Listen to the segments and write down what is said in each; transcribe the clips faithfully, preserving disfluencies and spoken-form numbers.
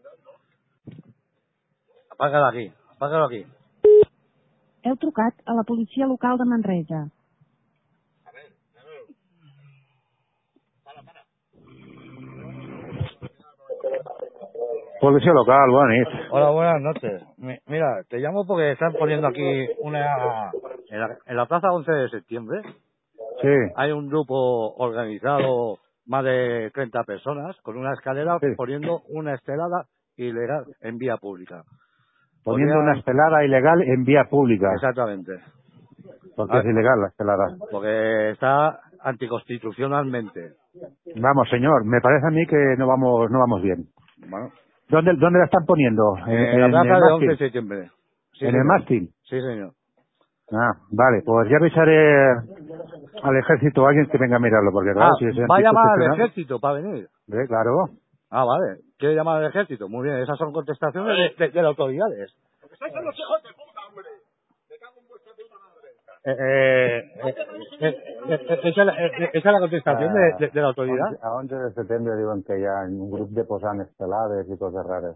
Apágalo aquí, apágalo aquí. Heu trucat a la policia local de Manresa. Policía local, buenas noches. Hola, buenas noches. Mi- Mira, te llamo porque están poniendo aquí una... En la, en la plaza once de septiembre Sí, hay un grupo organizado, más de treinta personas, con una escalera sí. poniendo una estelada ilegal en vía pública. Poniendo una Podrían... estelada ilegal en vía pública. Exactamente. Porque A- es ilegal la estelada. Porque está anticonstitucionalmente. Vamos, señor, me parece a mí que no vamos no vamos bien. Bueno, ¿Dónde, dónde la están poniendo? ¿En, en la en el plaza de once de mástil? septiembre. Sí, ¿En el señor. mástil? Sí, señor. Ah, vale, pues ya avisaré al ejército a alguien que venga a mirarlo, porque Ah, claro, si es va a llamar al anticonstitucional... ejército para venir. Eh, claro. Ah, vale. ¿Quiere llamar al ejército? Muy bien, esas son contestaciones de, de, de las autoridades. Eh, eh, eh, eh, eh, eh, esa, es la- eh, eh, esa es la contestación de, Ah, de, de la autoridad. a once de setembre diuen que hi ha un grup de posant estelades i coses rares.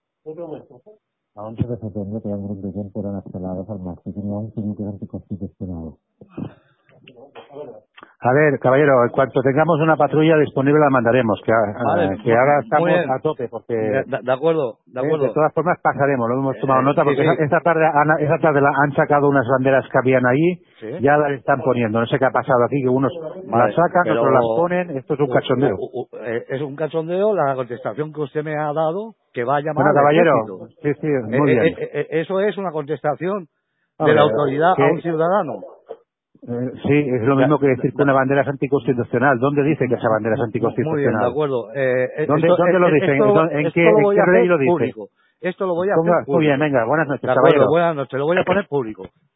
A once de setembre que hi ha un grup de gent posant estelades al màxim, i hi ha un que diu que és anticonstitucional. A ver, caballero, en cuanto tengamos una patrulla disponible la mandaremos, que, Vale, eh, que mu- ahora muy estamos bien. a tope, porque De, de- de acuerdo, de eh, de acuerdo. todas formas pasaremos, lo hemos tomado Eh, nota, sí, porque esa- sí. esta tarde, han, esta tarde la- han sacado unas banderas que habían ahí, Sí. ya las están poniendo, no sé qué ha pasado aquí, que unos Vale, las sacan, pero otros las ponen, esto es un u- cachondeo. u- u- eh, es un cachondeo la contestación que usted me ha dado, que va a llamar Bueno, al caballero, ejército. sí, sí, Eh, muy eh, bien. eh, eh, eso es una contestación de la Hombre, autoridad a un que, ciudadano. eh, sí, es lo Da- mismo que da- decir que da- una bandera es anticonstitucional. ¿Dónde dice que esa bandera es mu- mu- Muy bien, de anticonstitucional? acuerdo. Eh, eh, ¿Dónde, esto, dónde eh, lo eh, dicen? esto, ¿En esto qué, lo en voy qué a ley hacer lo dice? público. Esto lo voy a hacer Ponga, muy bien, público. venga, buenas noches, De acuerdo, caballero. buenas noches. Lo voy a poner público.